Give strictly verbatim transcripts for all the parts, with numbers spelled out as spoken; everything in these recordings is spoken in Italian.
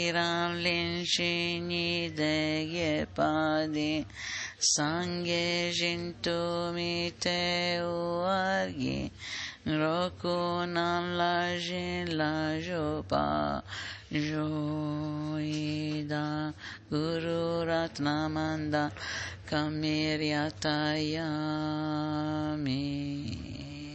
Niran Linshini Deye Padi Sangye Jinto Mite Uargi Roku Nan La Jin La Jopa Joida Guru Ratnamanda Kamiriatayami.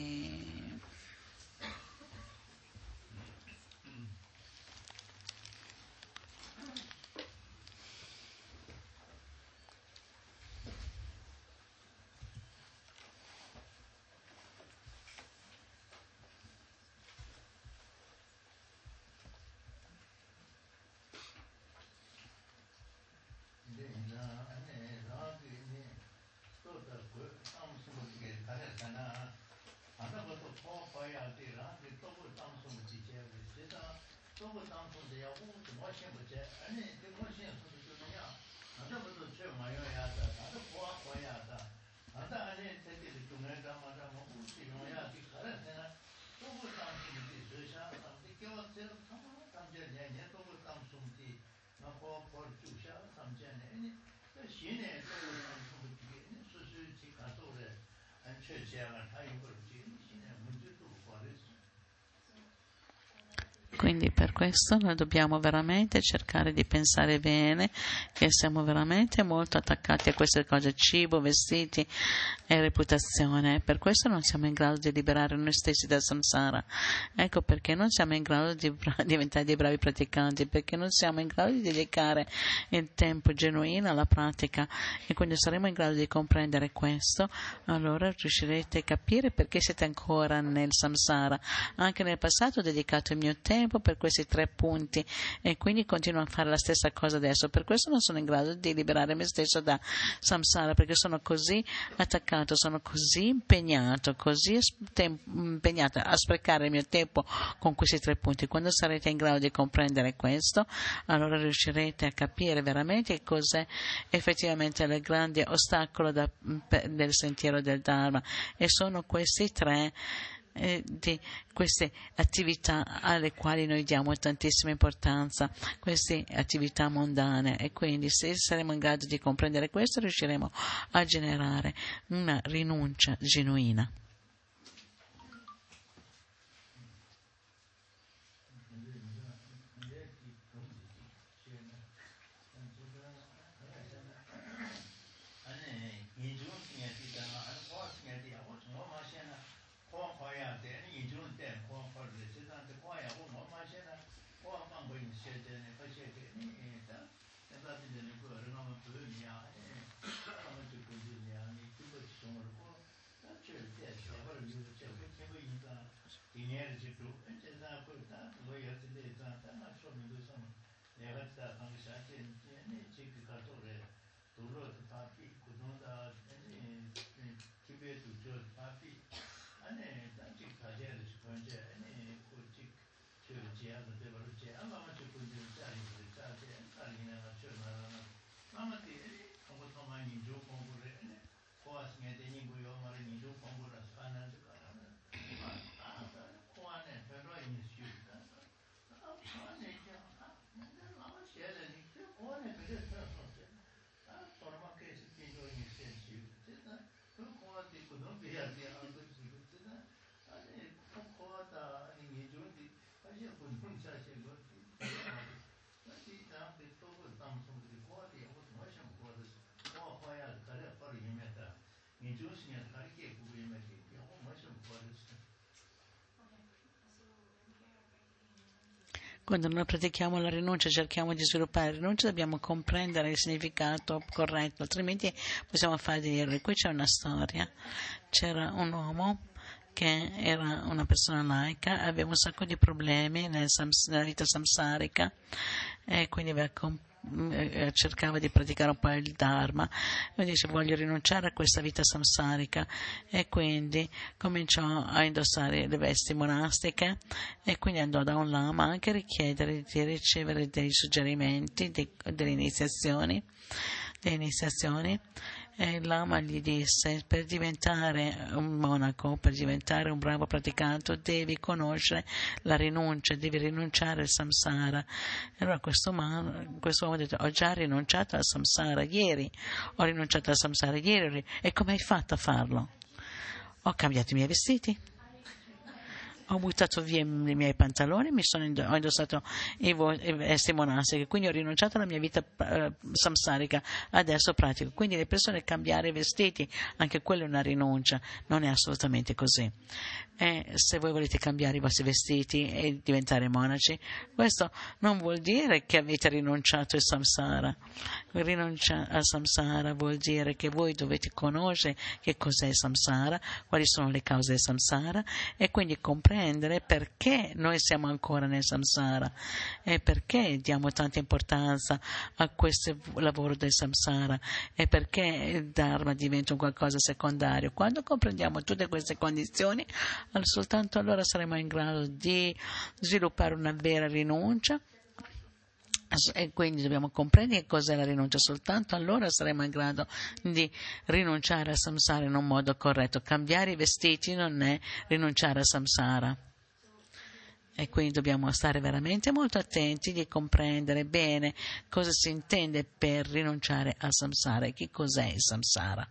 Quindi per questo noi dobbiamo veramente cercare di pensare bene, che siamo veramente molto attaccati a queste cose, cibo, vestiti e reputazione. Per questo non siamo in grado di liberare noi stessi dal samsara. Ecco perché non siamo in grado di diventare dei bravi praticanti, perché non siamo in grado di dedicare il tempo genuino alla pratica. E quando saremo in grado di comprendere questo, allora riuscirete a capire perché siete ancora nel samsara. Anche nel passato ho dedicato il mio tempo per questi tre punti e quindi continuo a fare la stessa cosa adesso. Per questo non sono in grado di liberare me stesso da samsara, perché sono così attaccato, sono così impegnato, così impegnato a sprecare il mio tempo con questi tre punti. Quando sarete in grado di comprendere questo, allora riuscirete a capire veramente cos'è effettivamente il grande ostacolo da, del sentiero del Dharma, e sono questi tre Eh, di queste attività alle quali noi diamo tantissima importanza, queste attività mondane, e quindi se saremo in grado di comprendere questo riusciremo a generare una rinuncia genuina. Quando noi pratichiamo la rinuncia, cerchiamo di sviluppare la rinuncia, dobbiamo comprendere il significato corretto, altrimenti possiamo fare degli errori. Qui c'è una storia. C'era un uomo che era una persona laica, aveva un sacco di problemi nel sams- nella vita samsarica, e quindi aveva comp- cercava di praticare un po' il Dharma, e dice: voglio rinunciare a questa vita samsarica, e quindi cominciò a indossare le vesti monastiche, e quindi andò da un lama anche a richiedere di ricevere dei suggerimenti, dei, delle iniziazioni, delle iniziazioni E il lama gli disse: per diventare un monaco, per diventare un bravo praticante, devi conoscere la rinuncia, devi rinunciare al samsara. E allora questo, man, questo uomo ha detto: ho già rinunciato al samsara ieri, ho rinunciato al samsara ieri. E come hai fatto a farlo? Ho cambiato i miei vestiti, ho buttato via i miei pantaloni, mi sono indo- ho indossato i, vo- i vesti monastiche, quindi ho rinunciato alla mia vita eh, samsarica, adesso pratico. Quindi le persone cambiare i vestiti, anche quella è una rinuncia, non è assolutamente così. E se voi volete cambiare i vostri vestiti e diventare monaci, questo non vuol dire che avete rinunciato al samsara. Rinuncia al samsara vuol dire che voi dovete conoscere che cos'è il samsara, quali sono le cause del samsara e quindi comprendere perché noi siamo ancora nel samsara e perché diamo tanta importanza a questo lavoro del samsara e perché il dharma diventa un qualcosa secondario. Quando comprendiamo tutte queste condizioni, soltanto allora saremo in grado di sviluppare una vera rinuncia. E quindi dobbiamo comprendere cos'è la rinuncia, soltanto allora saremo in grado di rinunciare al samsara in un modo corretto. Cambiare i vestiti non è rinunciare al samsara. E quindi dobbiamo stare veramente molto attenti di comprendere bene cosa si intende per rinunciare al samsara e che cos'è il samsara.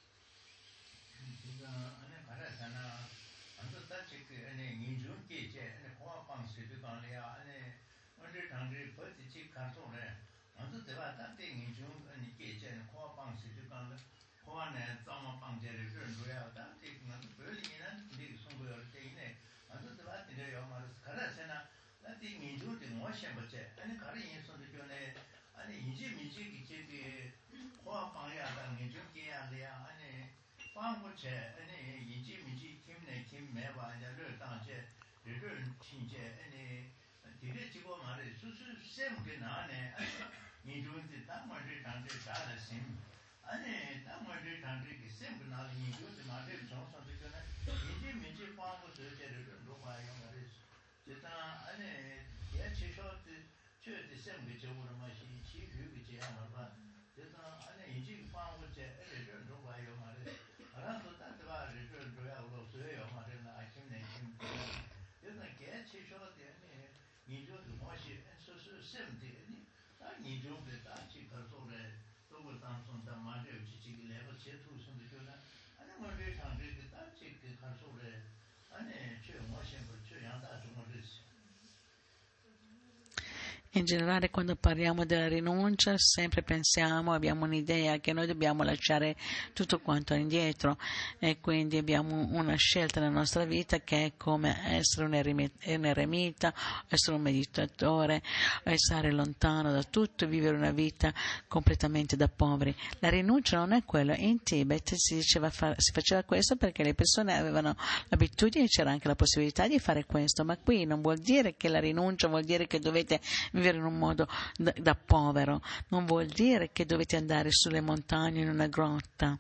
In generale, quando parliamo della rinuncia, sempre pensiamo, abbiamo un'idea che noi dobbiamo lasciare tutto quanto indietro e quindi abbiamo una scelta nella nostra vita che è come essere un eremita, essere un meditatore, stare lontano da tutto e vivere una vita completamente da poveri. La rinuncia non è quello. In Tibet si, diceva far, si faceva questo perché le persone avevano l'abitudine e c'era anche la possibilità di fare questo, ma qui non vuol dire che la rinuncia vuol dire che dovete vivere in un modo da, da povero, non vuol dire che dovete andare sulle montagne in una grotta.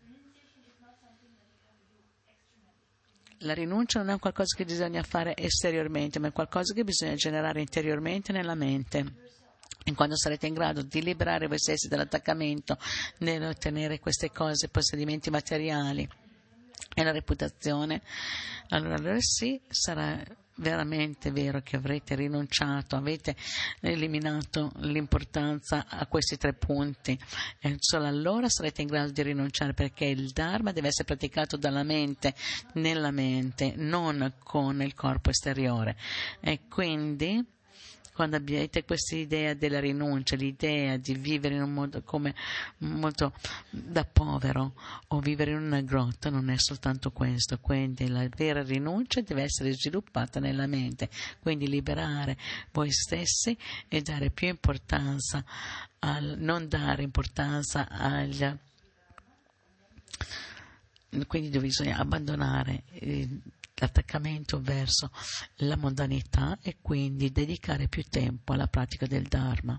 La rinuncia non è qualcosa che bisogna fare esteriormente, ma è qualcosa che bisogna generare interiormente nella mente. E quando sarete in grado di liberare voi stessi dall'attaccamento nell'ottenere queste cose, possedimenti materiali e la reputazione, allora, allora sì, sarà veramente vero che avrete rinunciato, avete eliminato l'importanza a questi tre punti e solo allora sarete in grado di rinunciare, perché il Dharma deve essere praticato dalla mente, nella mente, non con il corpo esteriore. E quindi quando abbiate questa idea della rinuncia, l'idea di vivere in un modo come molto da povero o vivere in una grotta, non è soltanto questo, quindi la vera rinuncia deve essere sviluppata nella mente, quindi liberare voi stessi e dare più importanza al, non dare importanza al, quindi bisogna abbandonare eh, l'attaccamento verso la mondanità e quindi dedicare più tempo alla pratica del Dharma.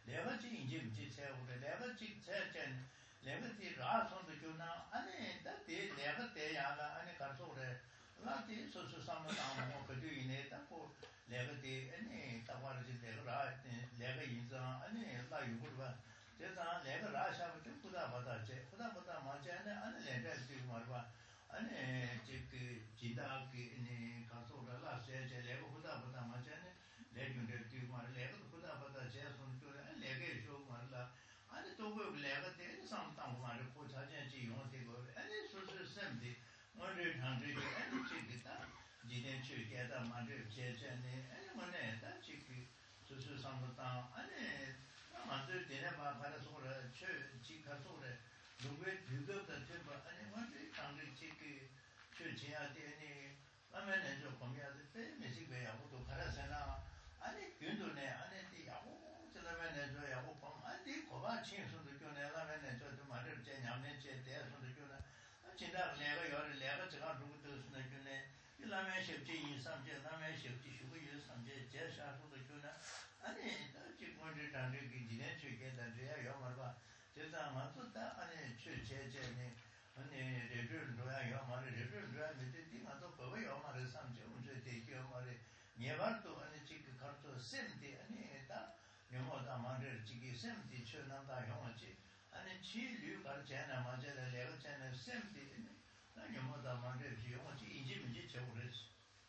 내가 지 인지 인지 세우래 내가 지 세전 내가 지 라선도 주나 아니 나대 내가 대야가 아니 가서 그래 나한테 소소 삼만 나오고 그 뒤에 딱고 내가 대 아니 딱와르지 내가 라 내가 인상 아니 나 이거 봐 제가 내가 라샤고 좀 보다 받아 제 보다 보다 맞잖아 아니 내가 지금 말봐 아니 그 지다 그 아니 가서 라 세제 내가 보다 보다 맞잖아 내가 지금 말 내가 보다 보다 제 손도 내가 줘 말라 아니 또 그 내가 대 상담 말을 고차전지 용되고 아니 소소 셈디 뭐를 당들이 아니 지기다 지된 추게다 말을 제전에 아니 뭐네 다 지기 소소 상담 아니 만들 때는 봐 받아서 그래 최 지가서 그래 누구의 비교가 된 아니 뭐지 당들 지기 최 지야 되니 라면은 좀 보면서 때 메시 배하고도 가라서나 아니 균도네 아니 야고 저라면은 저 야고 봄 아니 고바 친구도 교내라면은 저도 말을 제 냠내 제 대해서도 교나 진짜 내가 여를 내가 제가 누구도 쓰는 교내 라면 쉽지 인삼제 라면 쉽지 쉬고 인삼제 제샤도도 교나 아니 지금 먼저 단계기 지내 주게다 돼야 요말봐 제가 맞다 아니 최제제네 아니 레벨 로야 요말을 레벨 로야 밑에 띵아도 거기 요말을 삼제 문제 되게 요말에 예발도 아니 지금 가르쳐 셈디 아니 다 요모다 말을 지기 셈디 쳐난다 용어지 아니 지류 가르쳐나 맞아라 내가 전에 셈디 나 요모다 말을 용어지 인지 문제 적으랬어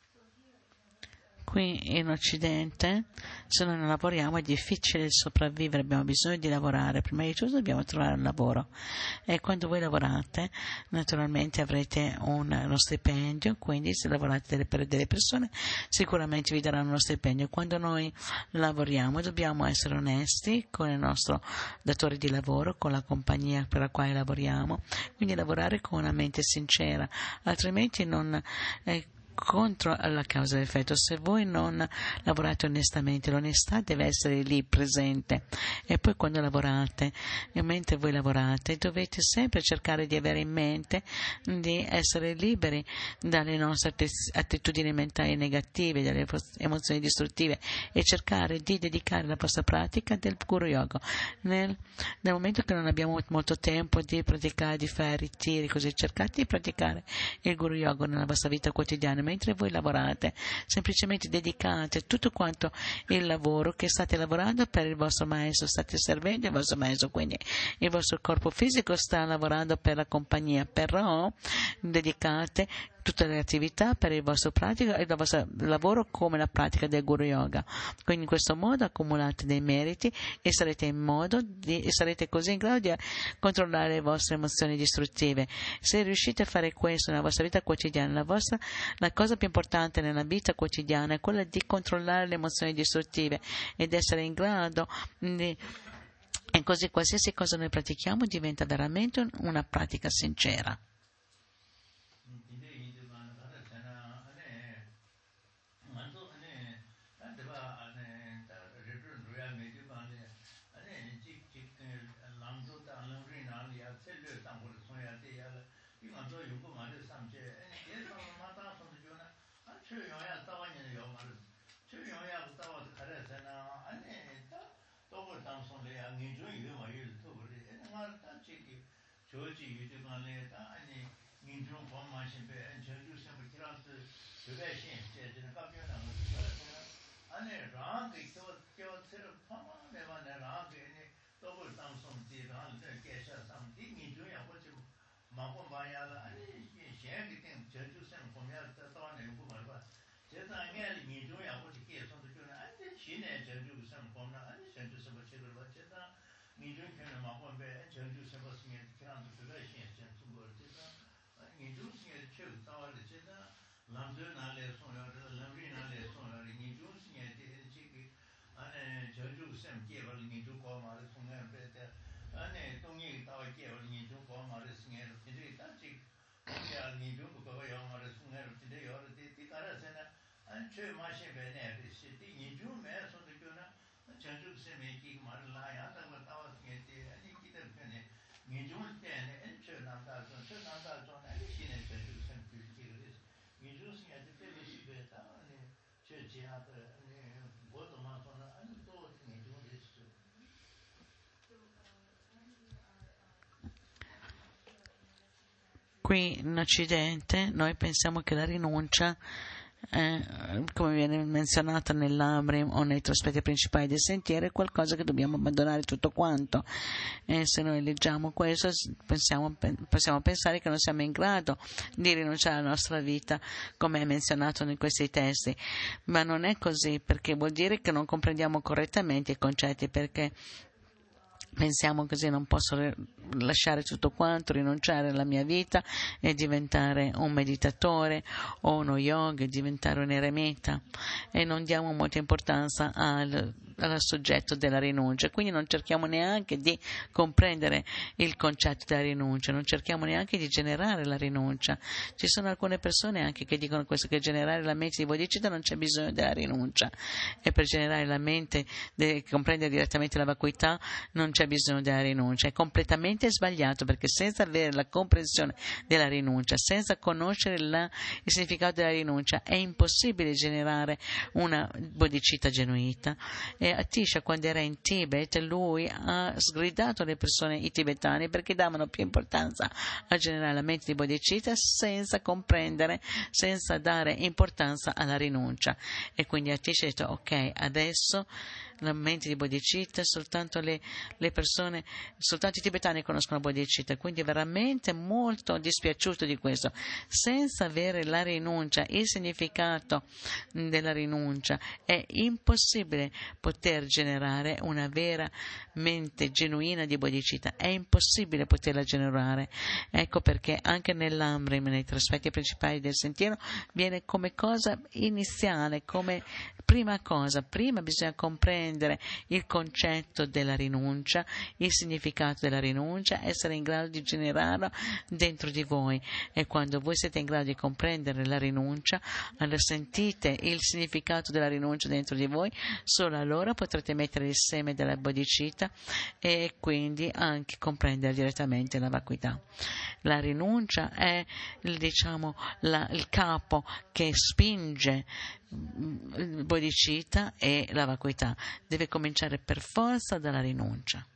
Qui in Occidente, se non lavoriamo è difficile sopravvivere, abbiamo bisogno di lavorare, prima di tutto dobbiamo trovare un lavoro e quando voi lavorate naturalmente avrete un, uno stipendio, quindi se lavorate delle, per delle persone sicuramente vi daranno uno stipendio. Quando noi lavoriamo dobbiamo essere onesti con il nostro datore di lavoro, con la compagnia per la quale lavoriamo, quindi lavorare con una mente sincera, altrimenti non... Eh, contro la causa dell'effetto. Se voi non lavorate onestamente, l'onestà deve essere lì presente e poi quando lavorate e mentre voi lavorate dovete sempre cercare di avere in mente di essere liberi dalle nostre attitudini mentali negative, dalle emozioni distruttive e cercare di dedicare la vostra pratica del Guru Yoga nel, nel momento che non abbiamo molto tempo di praticare, di fare ritiri così, cercate di praticare il Guru Yoga nella vostra vita quotidiana mentre voi lavorate, semplicemente dedicate tutto quanto il lavoro che state lavorando per il vostro maestro, state servendo il vostro maestro, quindi il vostro corpo fisico sta lavorando per la compagnia, però dedicate tutte le attività per il vostro pratica e il vostro lavoro come la pratica del Guru Yoga. Quindi in questo modo accumulate dei meriti e sarete in modo di, e sarete così in grado di controllare le vostre emozioni distruttive. Se riuscite a fare questo nella vostra vita quotidiana, la vostra la cosa più importante nella vita quotidiana è quella di controllare le emozioni distruttive ed essere in grado di e così qualsiasi cosa noi pratichiamo diventa veramente una pratica sincera. 조지 유튜브에다 아니 민중 공마신 배 전주 선물 키라스 그배신 제는 카피어나 아니 라게 또 저처럼 파마 내가 내가 괜히 더블 당송지 라한테 계셔 삼디 민중야 뭐지 마고 봐야라 아니 시행이 된 전주 선물 보면 또는 요거 말봐 제가 아니 민중야 뭐지 계속도 저는 아니 신의 전주 선물 보면 아니 전주 선물 책을 봐 제가 민중 편을 마고 배 전주 선물 승에 키라스 그배신 인주스에 최고 따와를 제가 남들나래 손을 남리나래 손을 인주스에 대해지 안에 저주 셈 개발 인주 고마를 손을 배대 안에 동이 따와 개발 인주 고마를 승에 이제 딱지 야 인주 그거 영어를 손을 근데 여러 때 따라서는 안 최마시 배네 시티 인주 매 손들거나 저주 셈에 기 말을 나야 따와 따와 승에 아니 기대 편에 민중을 때는 엔처 남다선 저 남다선 아니 신의 전주 선필기를 민중스에 때문에 베다 아니 저 지하들 아니 뭐도 마서는 아니 또 민중을 했어 Qui in Occidente noi pensiamo che la rinuncia, Eh, come viene menzionata nell'Amrim o nei tre aspetti principali del sentiero, è qualcosa che dobbiamo abbandonare tutto quanto. E se noi leggiamo questo pensiamo, possiamo pensare che non siamo in grado di rinunciare alla nostra vita, come è menzionato in questi testi, ma non è così, perché vuol dire che non comprendiamo correttamente i concetti, perché pensiamo così: non posso lasciare tutto quanto, rinunciare alla mia vita e diventare un meditatore o uno yogi, diventare un eremita, e non diamo molta importanza al, al soggetto della rinuncia. Quindi non cerchiamo neanche di comprendere il concetto della rinuncia, non cerchiamo neanche di generare la rinuncia. Ci sono alcune persone anche che dicono questo, che generare la mente di bodhicitta non c'è bisogno della rinuncia, e per generare la mente, de, comprendere direttamente la vacuità, non c'è bisogno della rinuncia. È completamente sbagliato, perché senza avere la comprensione della rinuncia, senza conoscere la, il significato della rinuncia, è impossibile generare una bodhicitta genuita. E Atisha, quando era in Tibet, lui ha sgridato le persone, i tibetani, perché davano più importanza a generare la mente di bodhicitta senza comprendere, senza dare importanza alla rinuncia. E quindi Atisha ha detto: ok, adesso la mente di bodhicitta, soltanto le, le persone, soltanto i tibetani conoscono bodhicitta, quindi è veramente molto dispiaciuto di questo. Senza avere la rinuncia, il significato della rinuncia, è impossibile poter generare una vera mente genuina di bodhicitta, è impossibile poterla generare. Ecco perché anche nell'Amrim, nei tre aspetti principali del sentiero, viene come cosa iniziale, come prima cosa. Prima bisogna comprendere il concetto della rinuncia, il significato della rinuncia, essere in grado di generarlo dentro di voi. E quando voi siete in grado di comprendere la rinuncia, allora sentite il significato della rinuncia dentro di voi, solo allora potrete mettere il seme della bodhicitta e quindi anche comprendere direttamente la vacuità. La rinuncia è, diciamo, la, il capo che spinge il bodhicitta e la vacuità. Deve cominciare per forza dalla rinuncia.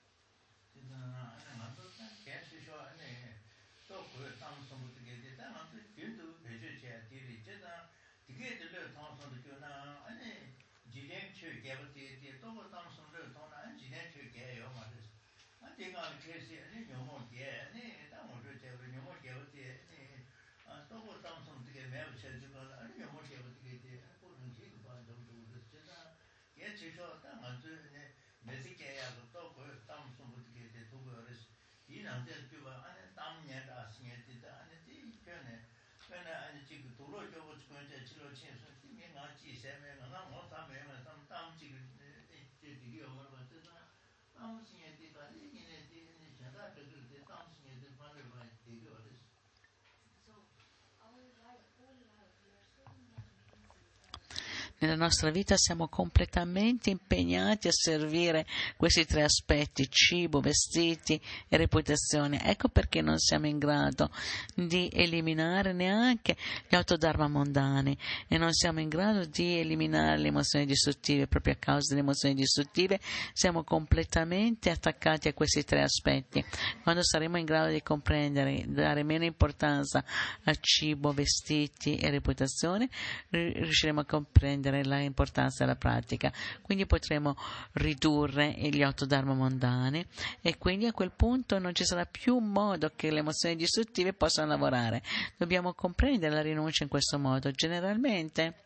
Nella nostra vita siamo completamente impegnati a servire questi tre aspetti: cibo, vestiti e reputazione. Ecco perché non siamo in grado di eliminare neanche gli otto dharma mondani, e non siamo in grado di eliminare le emozioni distruttive. Proprio a causa delle emozioni distruttive siamo completamente attaccati a questi tre aspetti. Quando saremo in grado di comprendere, dare meno importanza a cibo, vestiti e reputazione, riusciremo a comprendere l'importanza della pratica, quindi potremo ridurre gli otto dharma mondani, e quindi a quel punto non ci sarà più modo che le emozioni distruttive possano lavorare. Dobbiamo comprendere la rinuncia in questo modo. Generalmente,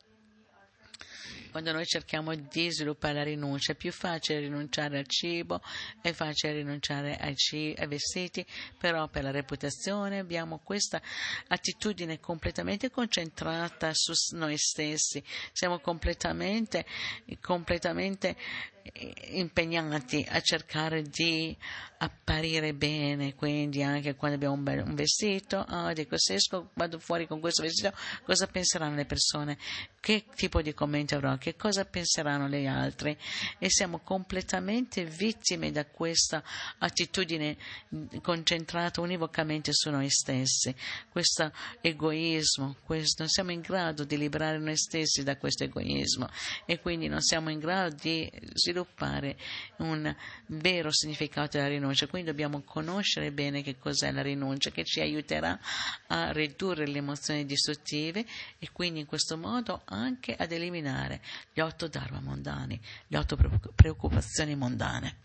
quando noi cerchiamo di sviluppare la rinuncia, è più facile rinunciare al cibo, è facile rinunciare ai, ci- ai vestiti, però per la reputazione abbiamo questa attitudine completamente concentrata su noi stessi, siamo completamente, completamente impegnati a cercare di apparire bene, quindi anche quando abbiamo un, bel, un vestito, oh, dico, se esco, vado fuori con questo vestito, cosa penseranno le persone? Che tipo di commenti avrò? Che cosa penseranno gli altri? E siamo completamente vittime da questa attitudine concentrata univocamente su noi stessi, questo egoismo, questo, non siamo in grado di liberare noi stessi da questo egoismo, e quindi non siamo in grado di sviluppare sviluppare un vero significato della rinuncia. Quindi dobbiamo conoscere bene che cos'è la rinuncia, che ci aiuterà a ridurre le emozioni distruttive e quindi in questo modo anche ad eliminare gli otto dharma mondani, le otto preoccupazioni mondane.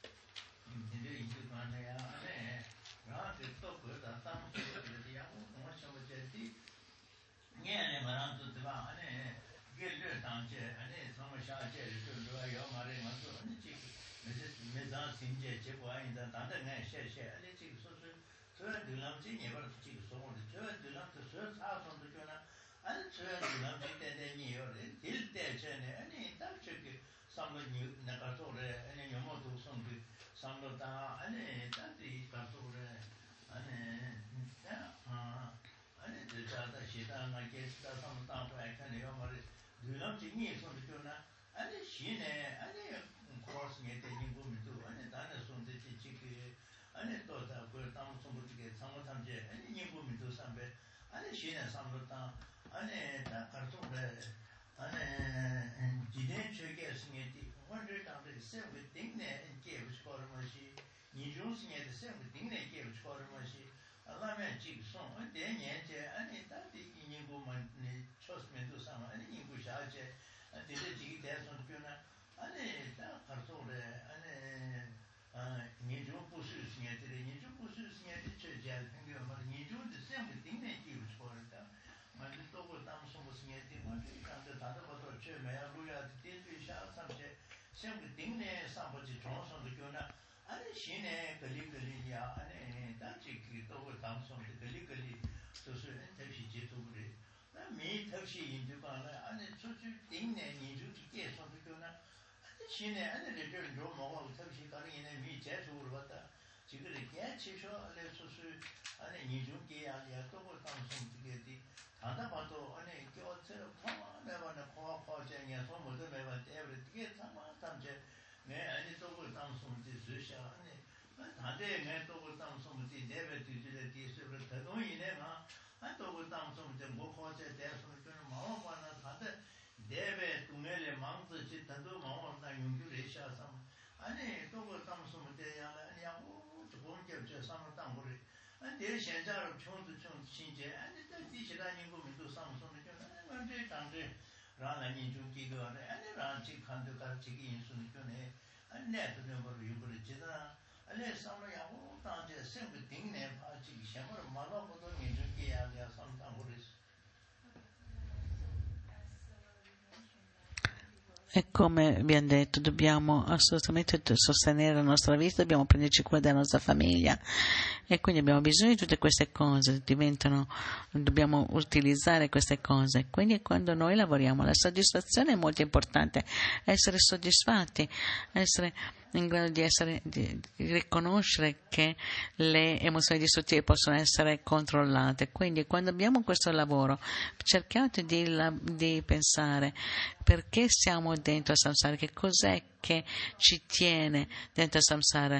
E come abbiamo detto, dobbiamo assolutamente sostenere la nostra vita, dobbiamo prenderci cura della nostra famiglia e quindi abbiamo bisogno di tutte queste cose, diventano, dobbiamo utilizzare queste cose. Quindi quando noi lavoriamo, la soddisfazione è molto importante, essere soddisfatti, essere in grado di, essere, di riconoscere che le emozioni distruttive possono essere controllate. Quindi quando abbiamo questo lavoro cerchiate di, la, di pensare perché siamo dentro a samsara, che cos'è che ci tiene dentro a samsara,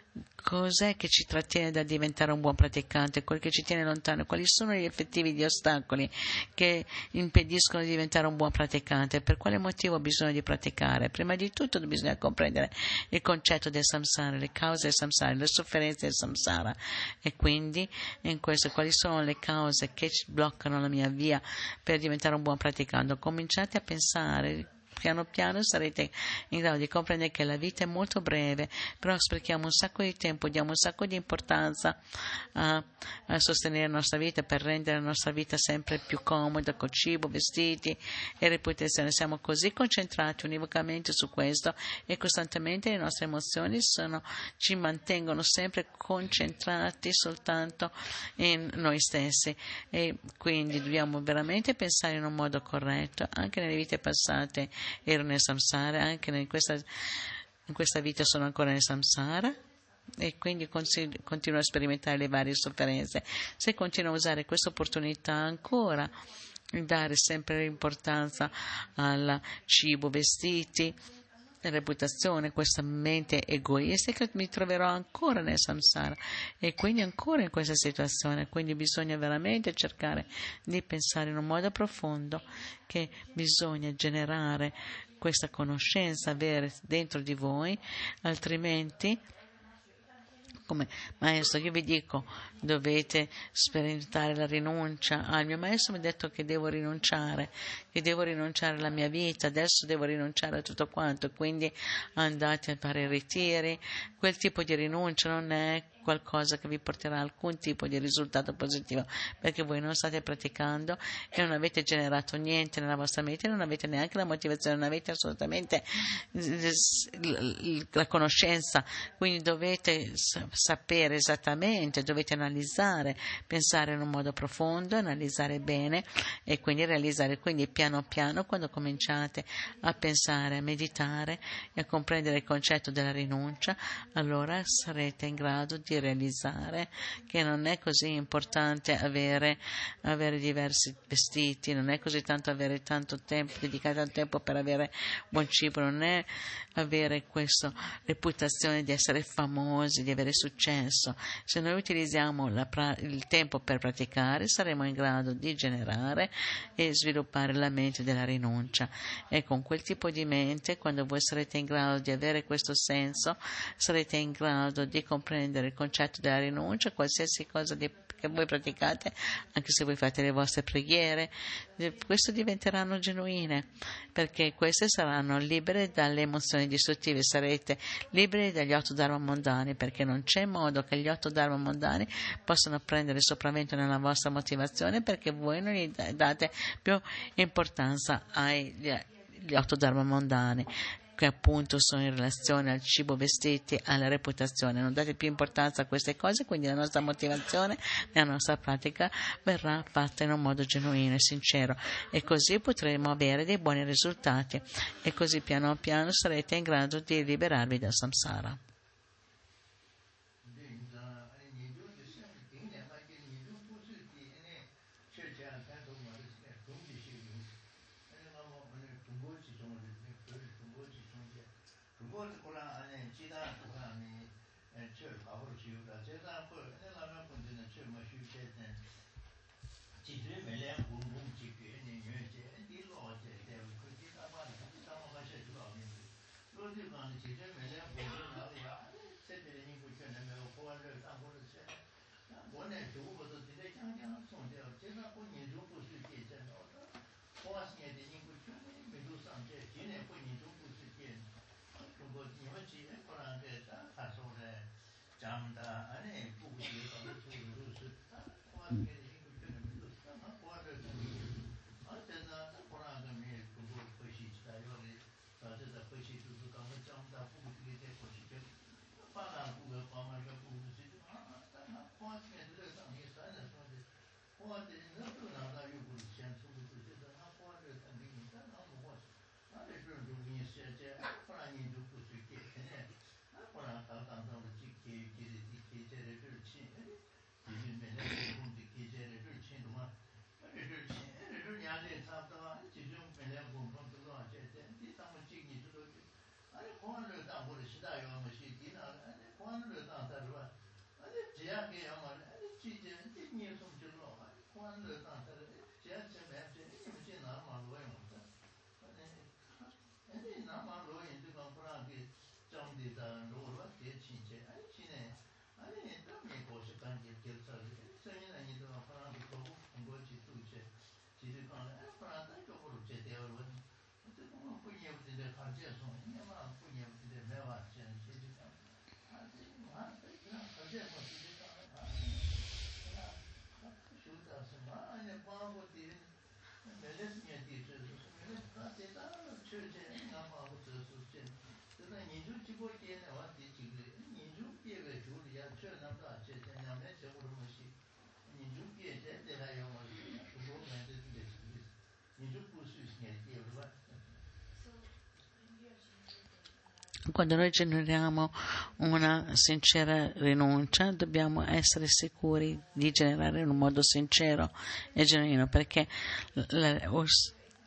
cos'è che ci trattiene da diventare un buon praticante, quel che ci tiene lontano, quali sono gli effettivi di ostacoli che impediscono di diventare un buon praticante, per quale motivo bisogna di praticare. Prima di tutto bisogna comprendere il concetto del samsara, le cause del samsara, le sofferenze del samsara e quindi in questo quali sono le cause che ci bloccano la mia via per diventare un buon praticante. Cominciate a pensare, piano piano sarete in grado di comprendere che la vita è molto breve, però sprechiamo un sacco di tempo, diamo un sacco di importanza a, a sostenere la nostra vita per rendere la nostra vita sempre più comoda con cibo, vestiti e reputazione. Siamo così concentrati univocamente su questo e costantemente le nostre emozioni sono, ci mantengono sempre concentrati soltanto in noi stessi e quindi dobbiamo veramente pensare in un modo corretto anche nelle vite passate. Ero nel samsara, anche in questa, in questa vita sono ancora nel samsara e quindi continuo a sperimentare le varie sofferenze. Se continuo a usare questa opportunità ancora, dare sempre l'importanza al cibo, vestiti reputazione, questa mente egoistica, mi troverò ancora nel samsara e quindi ancora in questa situazione. Quindi bisogna veramente cercare di pensare in un modo profondo che bisogna generare questa conoscenza, avere dentro di voi, altrimenti, come maestro, io vi dico, dovete sperimentare la rinuncia. Ah, il mio maestro mi ha detto che devo rinunciare, che devo rinunciare alla mia vita, adesso devo rinunciare a tutto quanto, quindi andate a fare ritiri. Quel tipo di rinuncia non è qualcosa che vi porterà alcun tipo di risultato positivo, perché voi non state praticando e non avete generato niente nella vostra mente, non avete neanche la motivazione, non avete assolutamente la conoscenza, quindi dovete sapere esattamente, dovete analizzare, pensare in un modo profondo, analizzare bene e quindi realizzare. Quindi piano piano, quando cominciate a pensare, a meditare e a comprendere il concetto della rinuncia, allora sarete in grado di realizzare che non è così importante avere, avere diversi vestiti, non è così tanto avere tanto tempo, dedicato al tempo per avere buon cibo, non è avere questa reputazione di essere famosi, di avere successo. Se noi utilizziamo la pra- il tempo per praticare, saremo in grado di generare e sviluppare la mente della rinuncia, e con quel tipo di mente, quando voi sarete in grado di avere questo senso, sarete in grado di comprendere il concetto della rinuncia, qualsiasi cosa di, che voi praticate, anche se voi fate le vostre preghiere, queste diventeranno genuine, perché queste saranno libere dalle emozioni distruttive, sarete liberi dagli otto dharma mondani, perché non c'è modo che gli otto dharma mondani possano prendere il sopravvento nella vostra motivazione, perché voi non gli date più importanza agli gli otto dharma mondani, che appunto sono in relazione al cibo, vestiti, alla reputazione. Non date più importanza a queste cose, quindi la nostra motivazione, la nostra pratica verrà fatta in un modo genuino e sincero, e così potremo avere dei buoni risultati, e così piano piano sarete in grado di liberarvi dal samsara. Quando noi generiamo una sincera rinuncia, dobbiamo essere sicuri di generare in un modo sincero e genuino, perché la,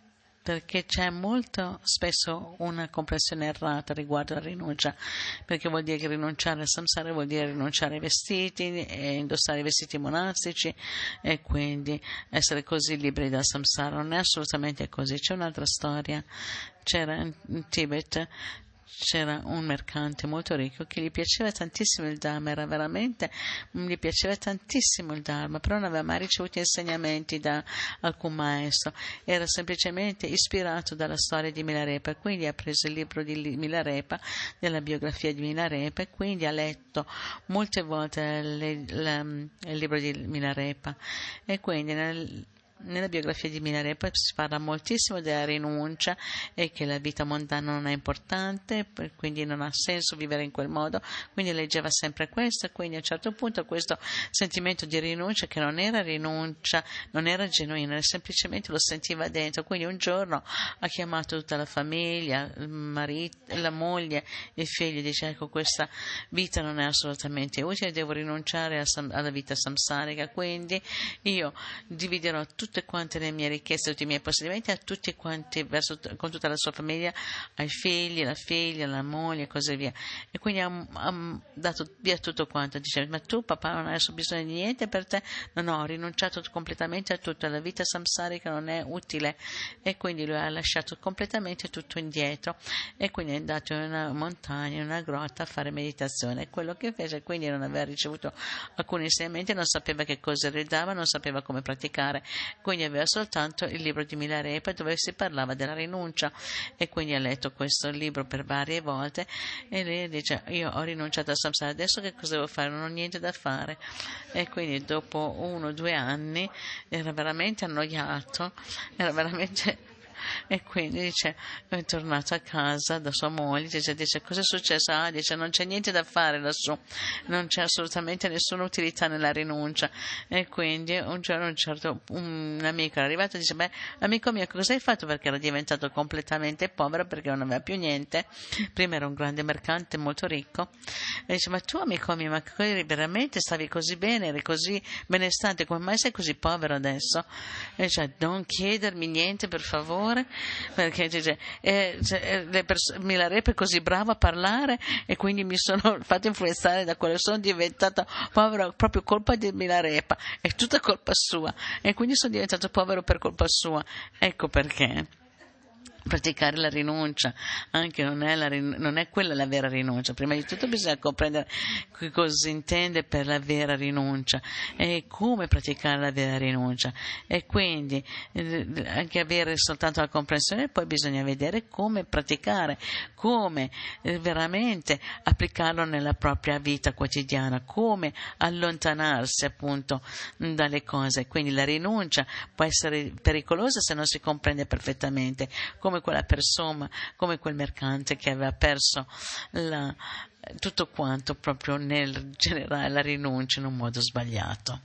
perché c'è molto spesso una comprensione errata riguardo alla rinuncia, perché vuol dire che rinunciare al samsara vuol dire rinunciare ai vestiti e indossare i vestiti monastici e quindi essere così liberi dal samsara. Non è assolutamente così. C'è un'altra storia. C'era in Tibet c'era un mercante molto ricco che gli piaceva tantissimo il Dharma, era veramente, gli piaceva tantissimo il Dharma, però non aveva mai ricevuto insegnamenti da alcun maestro, era semplicemente ispirato dalla storia di Milarepa, quindi ha preso il libro di Milarepa, della biografia di Milarepa, e quindi ha letto molte volte le, le, il libro di Milarepa, e quindi nel Nella biografia di Milarepa si parla moltissimo della rinuncia e che la vita mondana non è importante, quindi non ha senso vivere in quel modo, quindi leggeva sempre questo, e quindi a un certo punto questo sentimento di rinuncia, che non era rinuncia, non era genuino, semplicemente lo sentiva dentro, quindi un giorno ha chiamato tutta la famiglia, il marito, la moglie, il figlio, e dice: ecco, questa vita non è assolutamente utile, devo rinunciare alla vita samsarica, quindi io dividerò tutte quante le mie ricchezze, tutti i miei possedimenti a tutti quanti, verso, con tutta la sua famiglia, ai figli, la figlia, la moglie e così via. E quindi ha, ha dato via tutto quanto. Dice: ma tu papà non hai adesso bisogno di niente per te? No, no, ho rinunciato completamente a tutto, la vita samsarica non è utile, e quindi lui ha lasciato completamente tutto indietro, e quindi è andato in una montagna, in una grotta a fare meditazione. Quello che fece, quindi non aveva ricevuto alcuni insegnamenti, non sapeva che cosa ridava, non sapeva come praticare, quindi aveva soltanto il libro di Milarepa dove si parlava della rinuncia, e quindi ha letto questo libro per varie volte, e lei dice: io ho rinunciato al samsara, adesso che cosa devo fare? Non ho niente da fare. E quindi dopo uno o due anni era veramente annoiato, era veramente... E quindi dice, è tornato a casa da sua moglie, dice, dice cosa è successo? Ah, dice, non c'è niente da fare lassù, non c'è assolutamente nessuna utilità nella rinuncia. E quindi un giorno un certo un amico era arrivato e dice: beh, amico mio, cosa hai fatto? Perché era diventato completamente povero, perché non aveva più niente. Prima era un grande mercante molto ricco, e dice: ma tu, amico mio, ma veramente stavi così bene, eri così benestante, come mai sei così povero adesso? E dice: non chiedermi niente, per favore, perché dice, eh, cioè, le pers- Milarepa è così brava a parlare, e quindi mi sono fatto influenzare da quello, sono diventato povero proprio colpa di Milarepa, è tutta colpa sua, e quindi sono diventato povero per colpa sua. Ecco perché praticare la rinuncia anche non è, la, non è quella la vera rinuncia. Prima di tutto bisogna comprendere che cosa si intende per la vera rinuncia e come praticare la vera rinuncia, e quindi eh, anche avere soltanto la comprensione, poi bisogna vedere come praticare, come eh, veramente applicarlo nella propria vita quotidiana, come allontanarsi appunto dalle cose. Quindi la rinuncia può essere pericolosa se non si comprende perfettamente, come come quella persona, come quel mercante che aveva perso la, tutto quanto proprio nel generare la rinuncia in un modo sbagliato.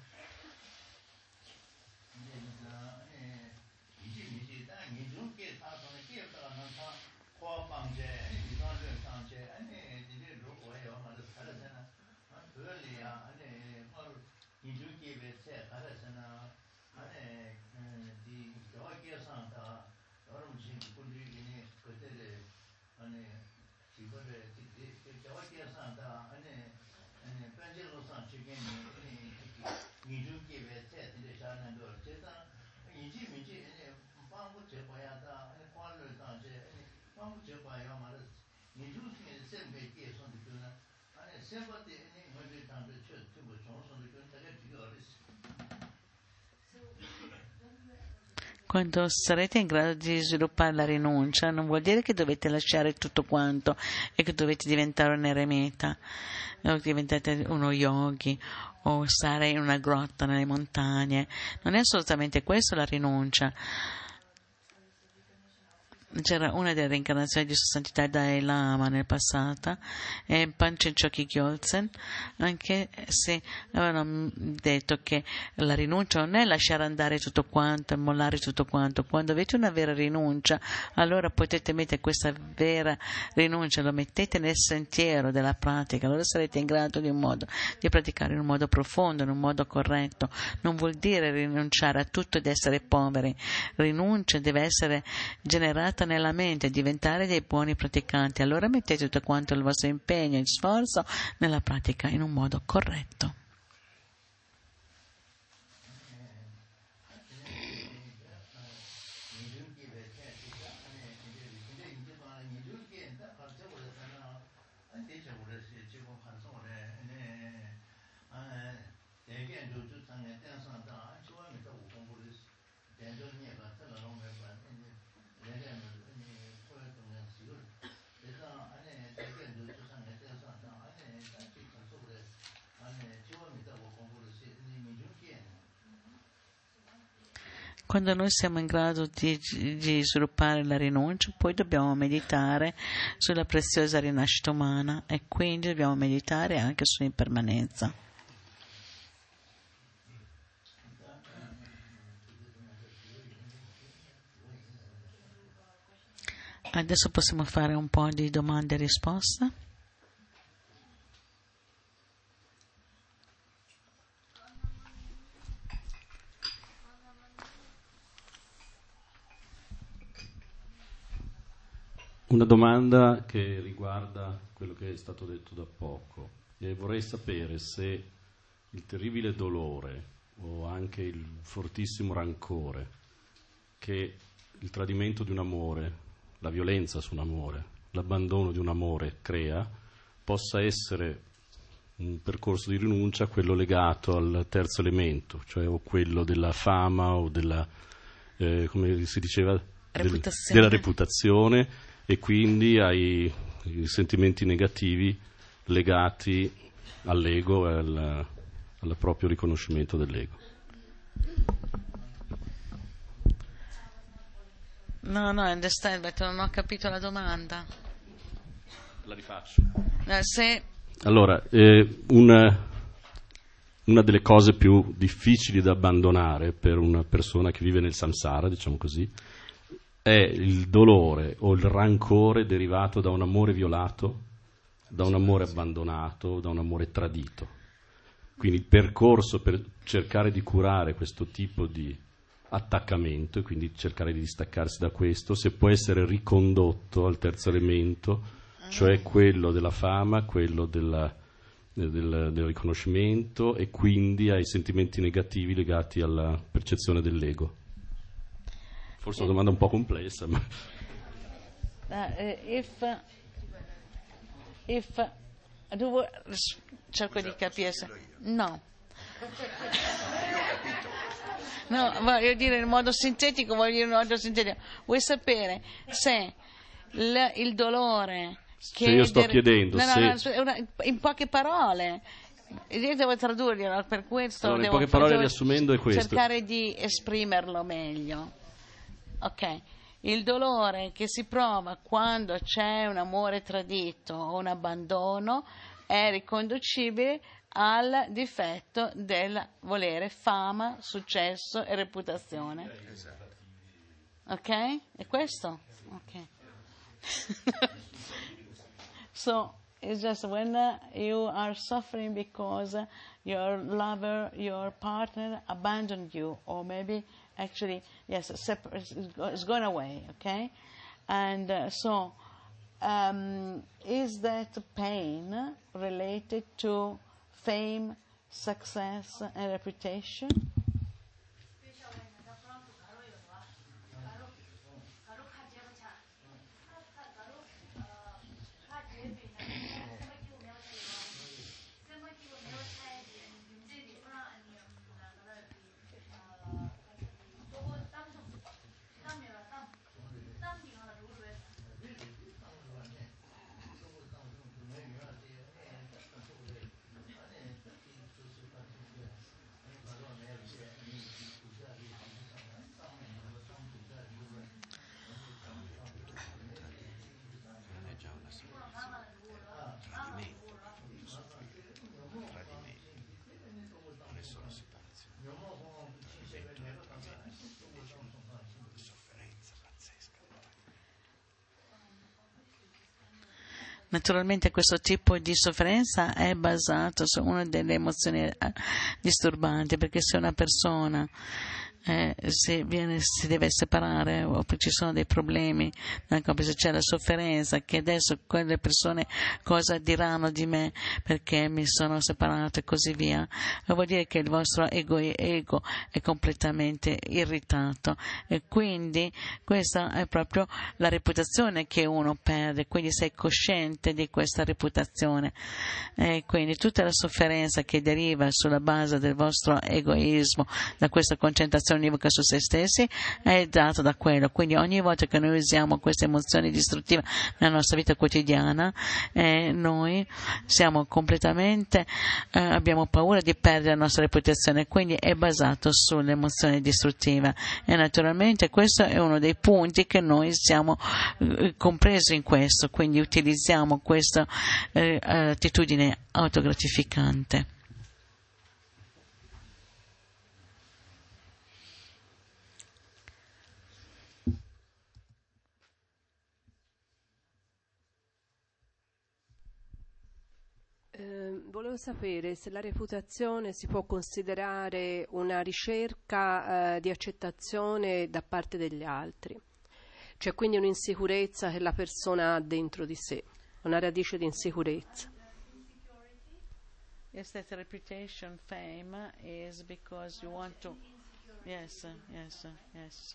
Quando sarete in grado di sviluppare la rinuncia, non vuol dire che dovete lasciare tutto quanto e che dovete diventare un eremita, o diventate uno yogi, o stare in una grotta nelle montagne. Non è assolutamente questo la rinuncia. c'era una delle reincarnazioni di Sua Santità Dalai Lama nel passato, e Panchen Chökyi Gyaltsen, anche se avevano detto che la rinuncia non è lasciare andare tutto quanto, mollare tutto quanto. Quando avete una vera rinuncia, allora potete mettere questa vera rinuncia, lo mettete nel sentiero della pratica, allora sarete in grado di, un modo, di praticare in un modo profondo, in un modo corretto. Non vuol dire rinunciare a tutto ed essere poveri. Rinuncia deve essere generata nella mente, diventare dei buoni praticanti. Allora mettete tutto quanto il vostro impegno e sforzo nella pratica in un modo corretto. Quando noi siamo in grado di, di sviluppare la rinuncia, poi dobbiamo meditare sulla preziosa rinascita umana e quindi dobbiamo meditare anche sull'impermanenza. Adesso possiamo fare un po' di domande e risposte. Una domanda che riguarda quello che è stato detto da poco, e vorrei sapere se il terribile dolore o anche il fortissimo rancore che il tradimento di un amore, la violenza su un amore, l'abbandono di un amore crea, possa essere un percorso di rinuncia, quello legato al terzo elemento, cioè o quello della fama o della, eh, come si diceva, reputazione. Del, della reputazione, e quindi ai, ai sentimenti negativi legati all'ego e al, al proprio riconoscimento dell'ego. No, no, understand, but non ho capito la domanda. La rifaccio. Eh, se... Allora, eh, una, una delle cose più difficili da abbandonare per una persona che vive nel samsara, diciamo così, è il dolore o il rancore derivato da un amore violato, da un amore abbandonato, da un amore tradito. Quindi il percorso per cercare di curare questo tipo di attaccamento e quindi cercare di distaccarsi da questo, se può essere ricondotto al terzo elemento, cioè quello della fama, quello della, del, del riconoscimento e quindi ai sentimenti negativi legati alla percezione dell'ego. Forse è una domanda un po' complessa, ma... Uh, if, if, devo, cerco di capire se... No. No, voglio dire in modo sintetico, voglio dire in modo sintetico. Vuoi sapere se il, il dolore che... Se io sto der... chiedendo no, se... no, no, una, in poche parole... Io devo tradurglielo, per questo allora, devo, in poche parole devo riassumendo è questo. cercare di esprimerlo meglio. Ok, il dolore che si prova quando c'è un amore tradito o un abbandono è riconducibile al difetto del volere fama, successo e reputazione. Ok? È questo? Ok. So, it's just when uh, you are suffering because uh, your lover, your partner abandoned you, or maybe actually, yes, separ- it's gone away, okay? And uh, so, um, is that pain related to fame, success, and reputation? Naturalmente questo tipo di sofferenza è basato su una delle emozioni disturbanti, perché se una persona eh, si, viene, si deve separare o ci sono dei problemi, se c'è la sofferenza che adesso quelle persone cosa diranno di me perché mi sono separato e così via, vuol dire che il vostro ego, ego è completamente irritato e quindi questa è proprio la reputazione che uno perde, quindi sei cosciente di questa reputazione e quindi tutta la sofferenza che deriva sulla base del vostro egoismo, da questa concentrazione univoca su se stessi, è data da quello. Quindi ogni volta che noi usiamo queste emozioni distruttive nella nostra vita quotidiana, eh, noi siamo completamente eh, abbiamo paura di perdere la nostra reputazione, quindi è basato sull'emozione distruttiva e naturalmente questo è uno dei punti che noi siamo eh, compresi in questo, quindi utilizziamo questa eh, attitudine autogratificante. Eh, volevo sapere se la reputazione si può considerare una ricerca eh, di accettazione da parte degli altri, cioè quindi un'insicurezza che la persona ha dentro di sé, una radice di insicurezza. Yes, that reputation fame is because you want to. Yes, yes, yes.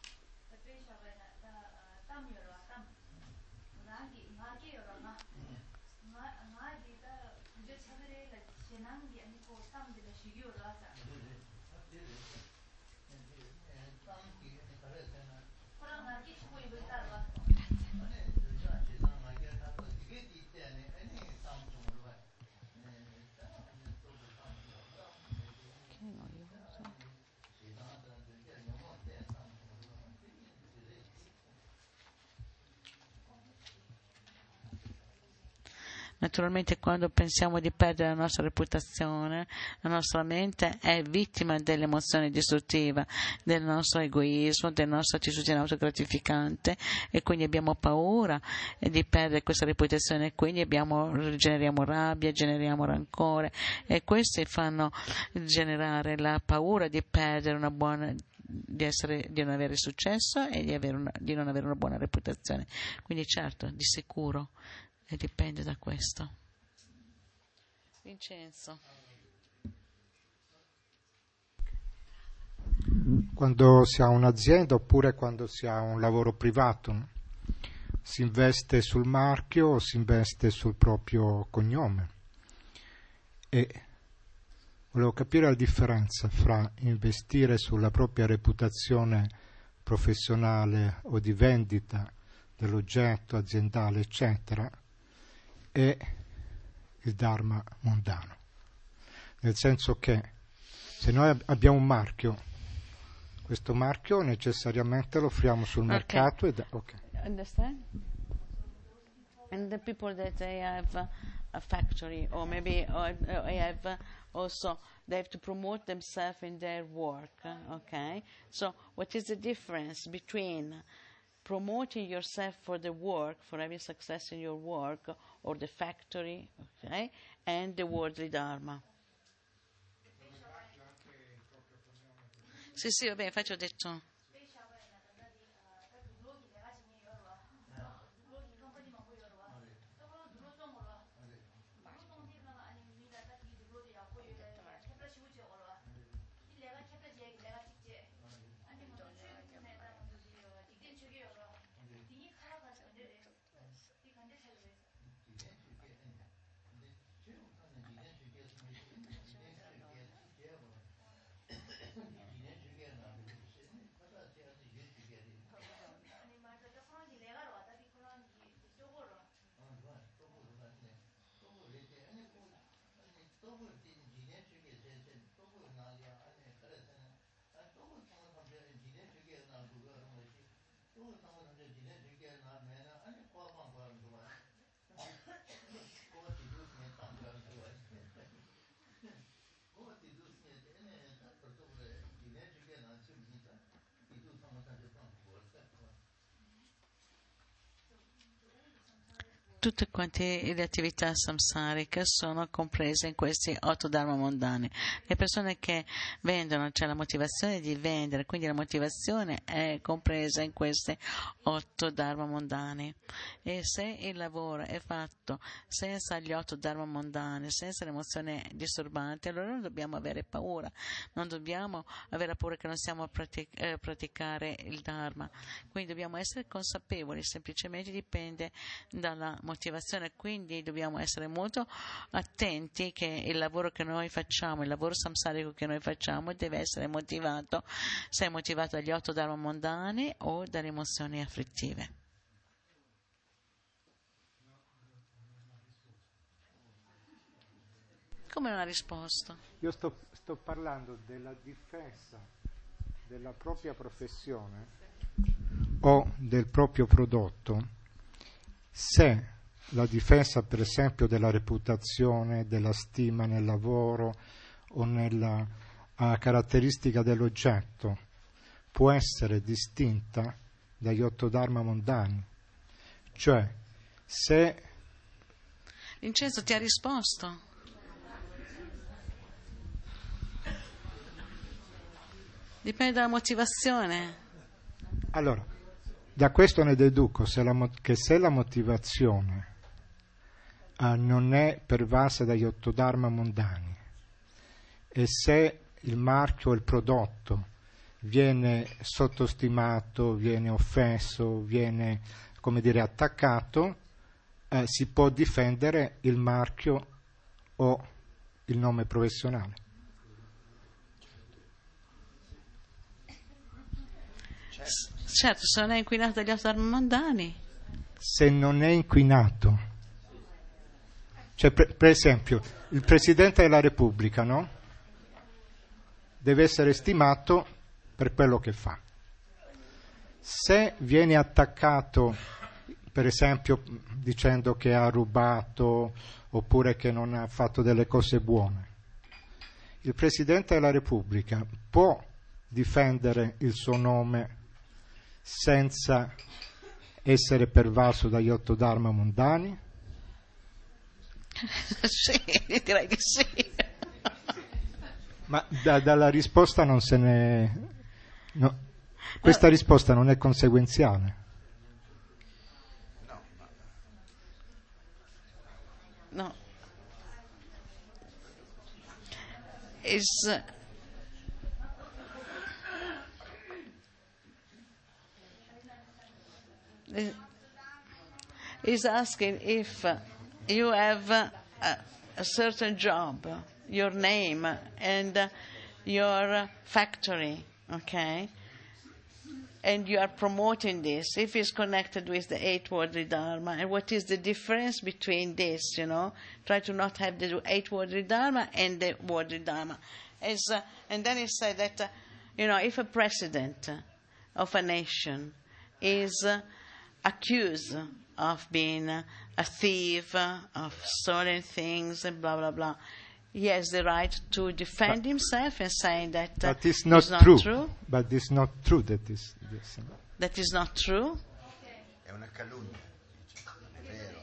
Naturalmente quando pensiamo di perdere la nostra reputazione, la nostra mente è vittima dell'emozione distruttiva, del nostro egoismo, della nostra attitudine autogratificante e quindi abbiamo paura di perdere questa reputazione e quindi abbiamo, generiamo rabbia, generiamo rancore e questi fanno generare la paura di perdere una buona di, essere, di non avere successo e di, avere una, di non avere una buona reputazione. Quindi certo, di sicuro e dipende da questo. Vincenzo. Quando si ha un'azienda oppure quando si ha un lavoro privato, si investe sul marchio o si investe sul proprio cognome. E volevo capire la differenza fra investire sulla propria reputazione professionale o di vendita dell'oggetto aziendale, eccetera, e il Dharma mondano. Nel senso che se noi abbiamo un marchio, questo marchio necessariamente lo offriamo sul Okay. mercato e da, okay. Understand? And the people that they have uh, a factory or maybe uh, they have uh, also they have to promote themselves in their work, uh, okay? So what is the difference between promoting yourself for the work, for having success in your work or the factory, okay, and the worldly dharma? Sì, sì, vabbè, faccio detto. tutte quante le attività samsariche sono comprese in questi otto dharma mondani. Le persone che vendono, c'è la motivazione di vendere, quindi la motivazione è compresa in questi otto dharma mondani. E se il lavoro è fatto senza gli otto dharma mondani, senza le emozioni disturbanti, allora non dobbiamo avere paura, non dobbiamo avere paura che non stiamo a pratic- eh, praticare il dharma. Quindi dobbiamo essere consapevoli, semplicemente dipende dalla motivazione. Quindi dobbiamo essere molto attenti che il lavoro che noi facciamo, il lavoro samsarico che noi facciamo deve essere motivato, se è motivato dagli otto dharma mondani o dalle emozioni afflittive. Come non ha risposto? Io sto, sto parlando della difesa della propria professione o del proprio prodotto, se la difesa per esempio della reputazione, della stima nel lavoro o nella uh, caratteristica dell'oggetto può essere distinta dagli otto dharma mondani. Cioè, se... Vincenzo ti ha risposto? Dipende dalla motivazione. Allora, da questo ne deduco se la, che se la motivazione uh, non è pervasa dagli otto dharma mondani e se il marchio o il prodotto viene sottostimato, viene offeso, viene, come dire, attaccato, uh, si può difendere il marchio o il nome professionale. Certo, se non è inquinato dagli otto dharma mondani. Se non è inquinato, cioè per, per esempio il Presidente della Repubblica, no? Deve essere stimato per quello che fa. Se viene attaccato, per esempio dicendo che ha rubato oppure che non ha fatto delle cose buone, il Presidente della Repubblica può difendere il suo nome senza essere pervaso dagli otto dharma mondani? Sì, direi che sì. Ma da, dalla risposta non se ne... No, questa risposta non è conseguenziale. No. Is... Is asking if you have a, a certain job, your name and your factory, okay, and you are promoting this, if it's connected with the eight-word Dharma, and what is the difference between this, you know, try to not have the eight-word Dharma and the word Dharma. As, uh, and then he said that, uh, you know, if a president of a nation is uh, accused of being a thief, of stolen things, and blah, blah, blah, he has the right to defend but, himself and saying that uh, that is not, not true. true. But it's not true that is this. That is not true. È una calunnia. È vero.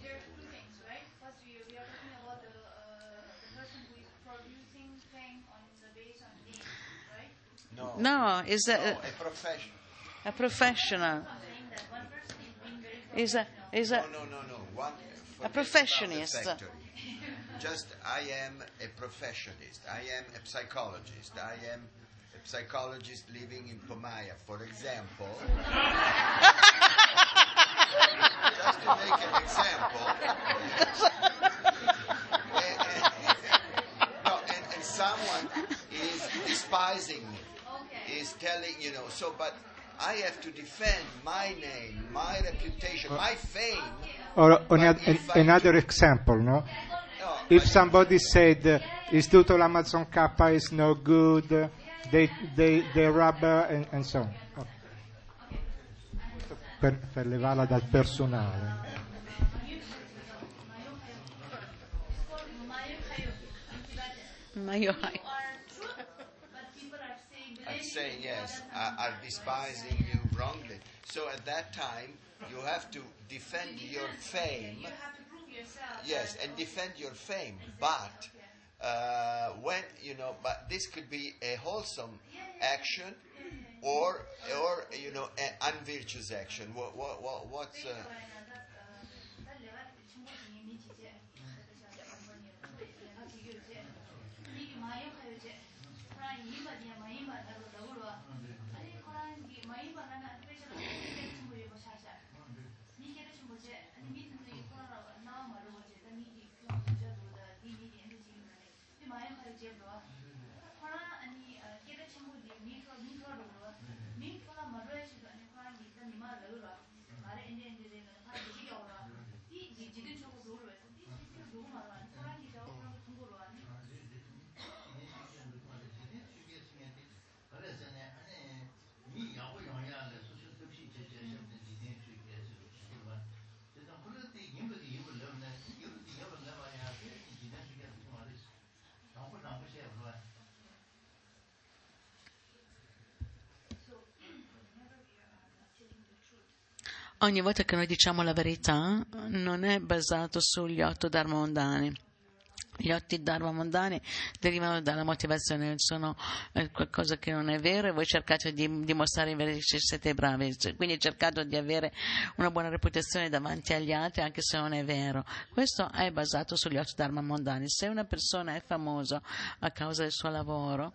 No, No, it's a, no, è professional. a professional. Is a is a No, no, no, no. One, a professionist. Just, I am a professionist. I am a psychologist. I am a psychologist living in Pomaya, for example. Just to make an example. and, and, no, and, and someone is despising me, is telling, you know, so, but I have to defend my name, my reputation, my fame. Or, or But an, if I another example, no? No, If but- somebody said uh, Istituto Amazon Kappa is no good, uh, they they they rubber and, and so on. Okay. Per, per levarla dal personale. Ma io I'm saying yes, are, are despising you wrongly. So at that time, you have to defend your fame yes, and defend your fame. But uh, when you know, but this could be a wholesome action, or or you know, an unvirtuous action. What what what what's uh, Ogni volta che noi diciamo la verità non è basato sugli otto dharma mondani. Gli otto dharma mondani derivano dalla motivazione, sono eh, qualcosa che non è vero e voi cercate di dimostrare invece che siete bravi, quindi cercate di avere una buona reputazione davanti agli altri anche se non è vero. Questo è basato sugli otto dharma mondani. Se una persona è famosa a causa del suo lavoro,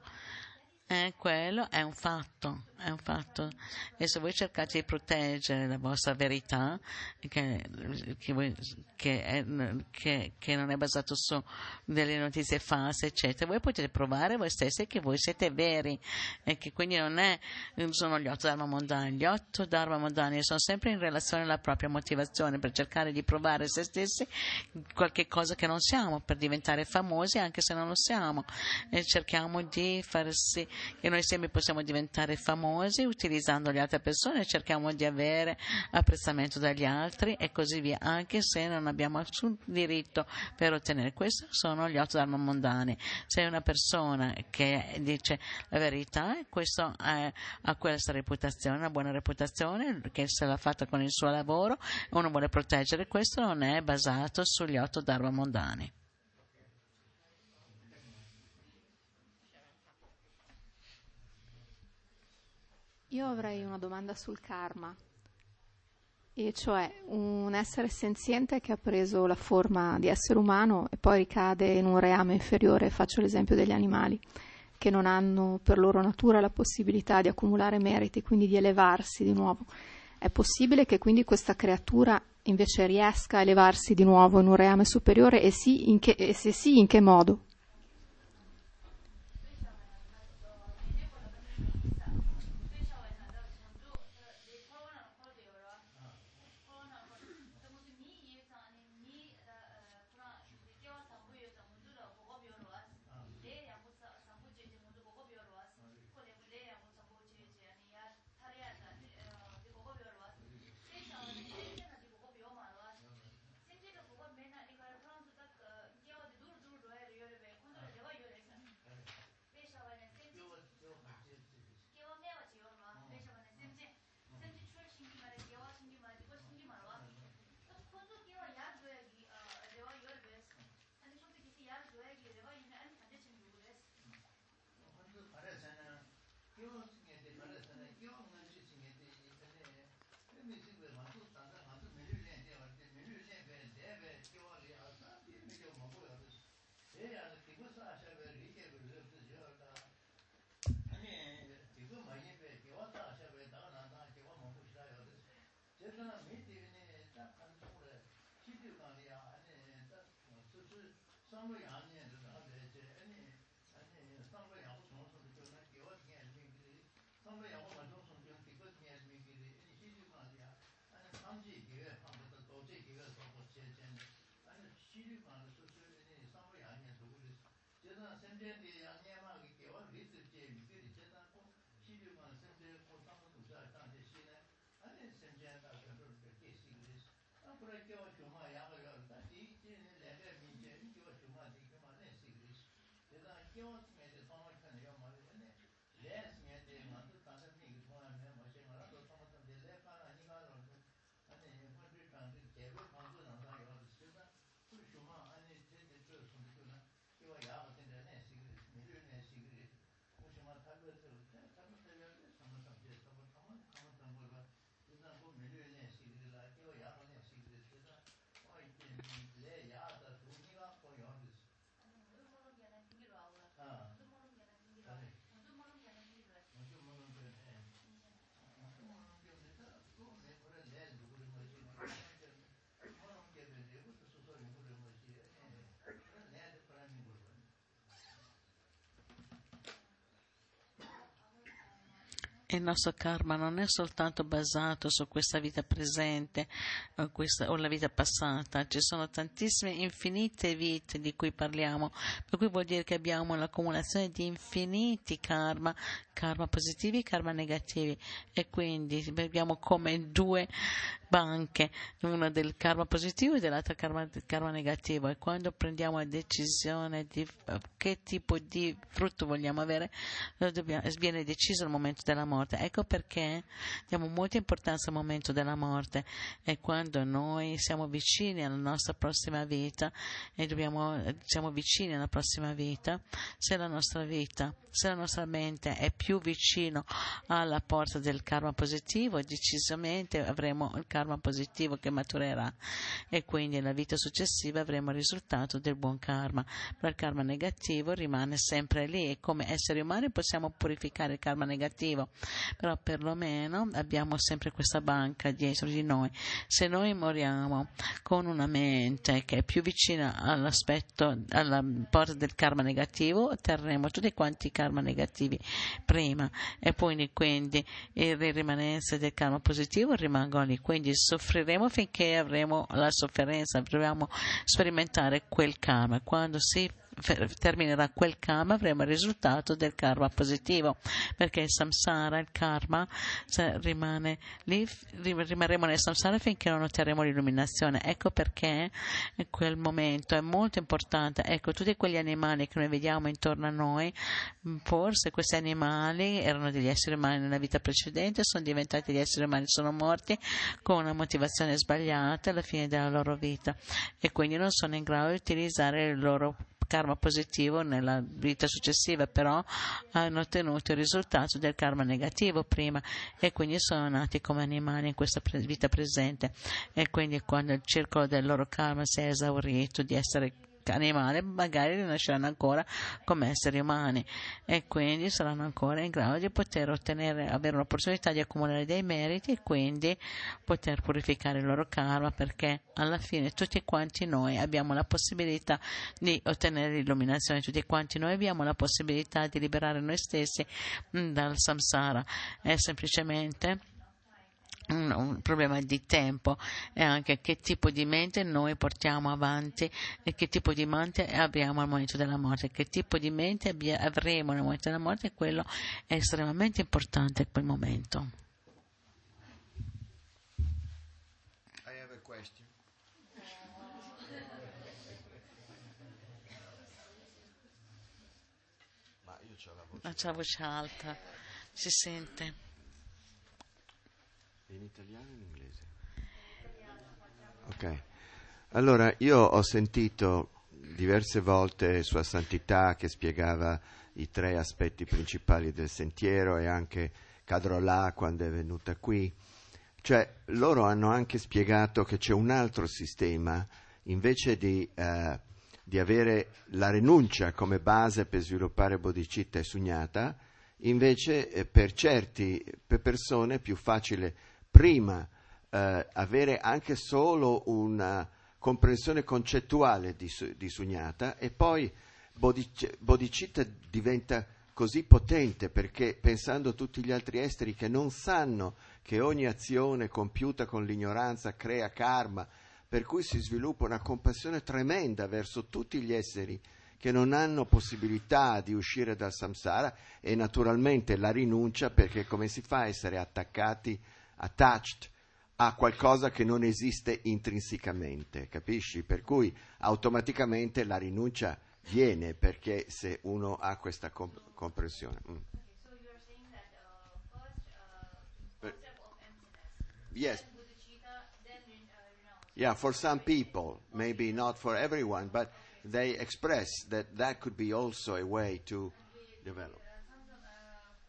eh, quello è un fatto, è un fatto. E se voi cercate di proteggere la vostra verità, che, che, voi, che, è, che, che non è basato su delle notizie false, eccetera, voi potete provare voi stessi che voi siete veri e che quindi non è, sono gli otto dharma mondani. Gli otto dharma mondani sono sempre in relazione alla propria motivazione per cercare di provare se stessi qualche cosa che non siamo, per diventare famosi anche se non lo siamo, e cerchiamo di far sì che noi sempre possiamo diventare famosi utilizzando le altre persone, cerchiamo di avere apprezzamento dagli altri e così via, anche se non abbiamo nessun diritto per ottenere. Questi sono gli otto dharma mondani. Se una persona che dice la verità, questo è, ha questa reputazione, una buona reputazione, che se l'ha fatta con il suo lavoro, uno vuole proteggere, questo non è basato sugli otto dharma mondani. Io avrei una domanda sul karma, e cioè un essere senziente che ha preso la forma di essere umano e poi ricade in un reame inferiore, faccio l'esempio degli animali, che non hanno per loro natura la possibilità di accumulare meriti, quindi di elevarsi di nuovo. È possibile che quindi questa creatura invece riesca a elevarsi di nuovo in un reame superiore, e, sì, in che, e se sì, in che modo? Il nostro karma non è soltanto basato su questa vita presente o, questa, o la vita passata, ci sono tantissime, infinite vite di cui parliamo, per cui vuol dire che abbiamo l'accumulazione di infiniti karma, karma positivi e karma negativi, e quindi abbiamo come due banche, una del karma positivo e dell'altra karma, karma negativo, e quando prendiamo la decisione di che tipo di frutto vogliamo avere, lo dobbiamo, viene deciso al momento della morte. Ecco perché diamo molta importanza al momento della morte, e quando noi siamo vicini alla nostra prossima vita e dobbiamo, siamo vicini alla prossima vita, se la nostra vita, se la nostra mente è più vicino alla porta del karma positivo, decisamente avremo il karma positivo che maturerà, e quindi nella vita successiva avremo il risultato del buon karma. Però il karma negativo rimane sempre lì, e come esseri umani possiamo purificare il karma negativo, però perlomeno abbiamo sempre questa banca dietro di noi. Se noi moriamo con una mente che è più vicina all'aspetto, alla porta del karma negativo, otterremo tutti quanti i karma negativi prima, e poi quindi le rimanenze del karma positivo rimangono lì, quindi soffriremo finché avremo la sofferenza, dobbiamo sperimentare quel karma. Quando si terminerà quel karma avremo il risultato del karma positivo, perché il samsara, il karma, cioè, rimane lì, rimarremo nel samsara finché non otterremo l'illuminazione. Ecco perché in quel momento è molto importante. Ecco, tutti quegli animali che noi vediamo intorno a noi, forse questi animali erano degli esseri umani nella vita precedente, sono diventati degli esseri umani, sono morti con una motivazione sbagliata alla fine della loro vita, e quindi non sono in grado di utilizzare il loro karma positivo nella vita successiva, però hanno ottenuto il risultato del karma negativo prima, e quindi sono nati come animali in questa pre- vita presente, e quindi quando il circolo del loro karma si è esaurito di essere animale, magari rinasceranno ancora come esseri umani, e quindi saranno ancora in grado di poter ottenere, avere l'opportunità di accumulare dei meriti, e quindi poter purificare il loro karma, perché alla fine tutti quanti noi abbiamo la possibilità di ottenere l'illuminazione, tutti quanti noi abbiamo la possibilità di liberare noi stessi dal samsara. È semplicemente Un, un problema di tempo, e anche che tipo di mente noi portiamo avanti e che tipo di mente abbiamo al momento della morte. Che tipo di mente abbia, avremo nel momento della morte, quello è estremamente importante in quel momento. I have a question. Ma io c'ho la voce. Ma c'è la voce alta, si sente. In italiano o in inglese? Ok. Allora, io ho sentito diverse volte Sua Santità che spiegava i tre aspetti principali del sentiero, e anche Kadrola quando è venuta qui. Cioè, loro hanno anche spiegato che c'è un altro sistema, invece di, eh, di avere la rinuncia come base per sviluppare bodhicitta e sugnata, invece eh, per certi, per persone è più facile prima eh, avere anche solo una comprensione concettuale di, di sugnata, e poi bodic- bodhicitta diventa così potente, perché pensando a tutti gli altri esteri che non sanno che ogni azione compiuta con l'ignoranza crea karma, per cui si sviluppa una compassione tremenda verso tutti gli esseri che non hanno possibilità di uscire dal samsara, e naturalmente la rinuncia, perché come si fa a essere attaccati attached a qualcosa che non esiste intrinsecamente, capisci? Per cui automaticamente la rinuncia viene, perché se uno ha questa comp- comprensione. Mm. But, yes. Yeah, for some people, maybe not for everyone, but they express that that could be also a way to develop.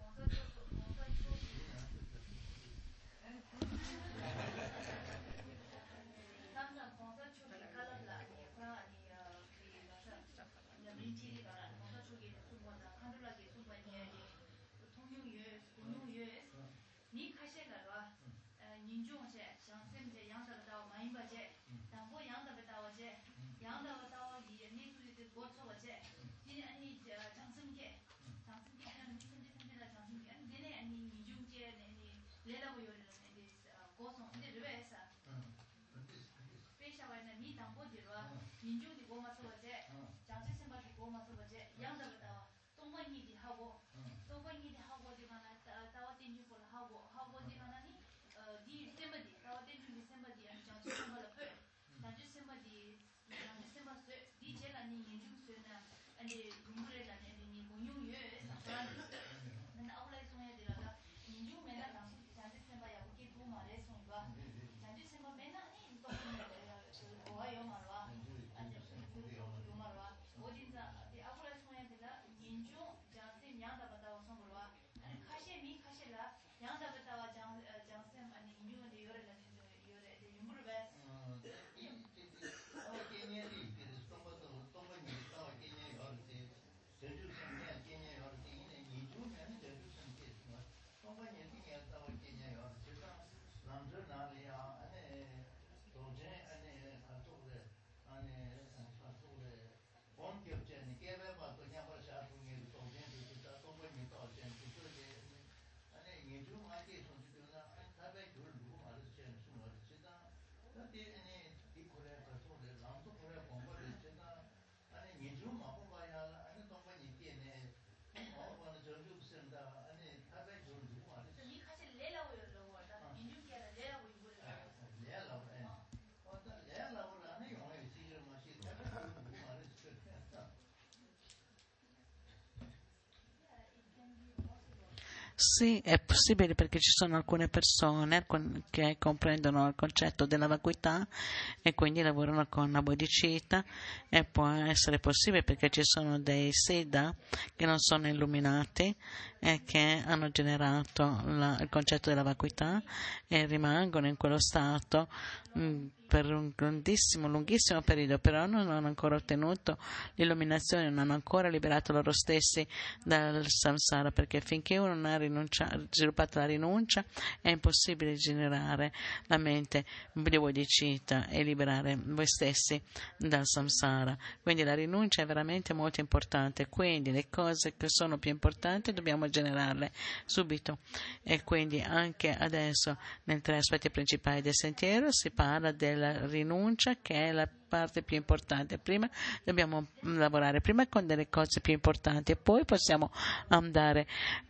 Sì, è possibile perché ci sono alcune persone che comprendono il concetto della vacuità e quindi lavorano con la bodhicitta, e può essere possibile perché ci sono dei siddha che non sono illuminati e che hanno generato la, il concetto della vacuità e rimangono in quello stato mh, per un grandissimo, lunghissimo periodo, però non hanno ancora ottenuto l'illuminazione, non hanno ancora liberato loro stessi dal samsara, perché finché uno non ha rinuncia, sviluppato la rinuncia è impossibile generare la mente di bodhicitta e liberare voi stessi dal samsara. Quindi la rinuncia è veramente molto importante, quindi le cose che sono più importanti dobbiamo generarle subito, e quindi anche adesso nei tre aspetti principali del sentiero si parla della rinuncia, che è la parte più importante. Prima dobbiamo lavorare prima con delle cose più importanti e poi possiamo andare.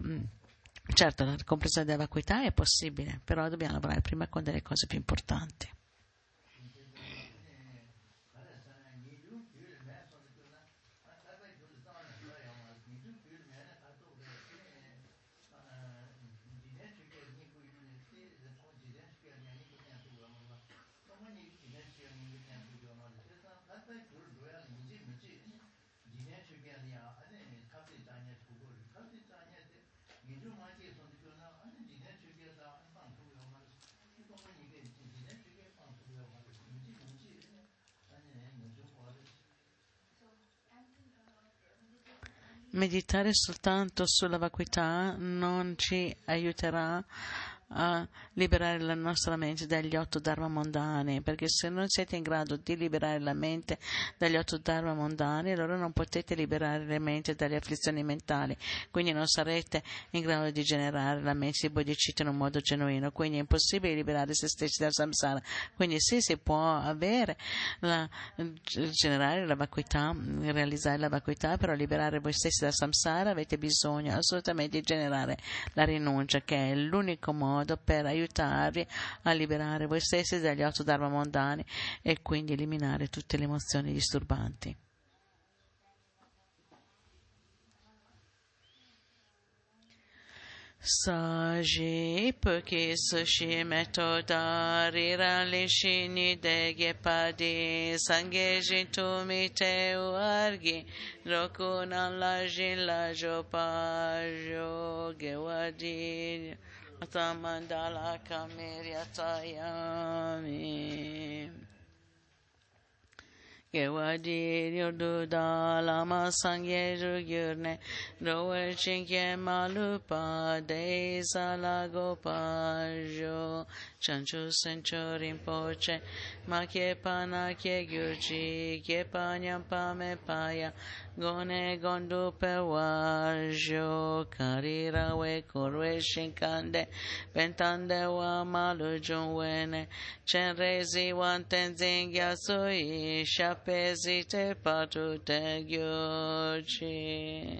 Certo, la comprensione della vacuità è possibile, però dobbiamo lavorare prima con delle cose più importanti. Meditare soltanto sulla vacuità non ci aiuterà a liberare la nostra mente dagli otto dharma mondani, perché se non siete in grado di liberare la mente dagli otto dharma mondani, allora non potete liberare la mente dalle afflizioni mentali, quindi non sarete in grado di generare la mente di bodhicitta in un modo genuino, quindi è impossibile liberare se stessi dal samsara. Quindi sì, si può avere la, generare la vacuità, realizzare la vacuità, però liberare voi stessi dal samsara avete bisogno assolutamente di generare la rinuncia, che è l'unico modo per aiutarvi a liberare voi stessi dagli otto dharma mondani e quindi eliminare tutte le emozioni disturbanti. Saji puki sushi metoda rira lishi ni dege padi sange jintu mite uargi roku nan la jin la jopa jogewadi Atamandala Kamirya Tayami Gewadi Yoduda Lama Sangye Rugyurne Rowe Chinkye Malupa De Salagopa Jo Chanchu Sencho Rinpoche Makye Pana Kye Gyurji Kye Panyam Pame Paya Gone Gondu Pewajo Karira We Korwe Shinkande Pentande Wa Malu Junwene Chenrezi Wantenzing Yasui Shapezi Te Patu Te Gyurji.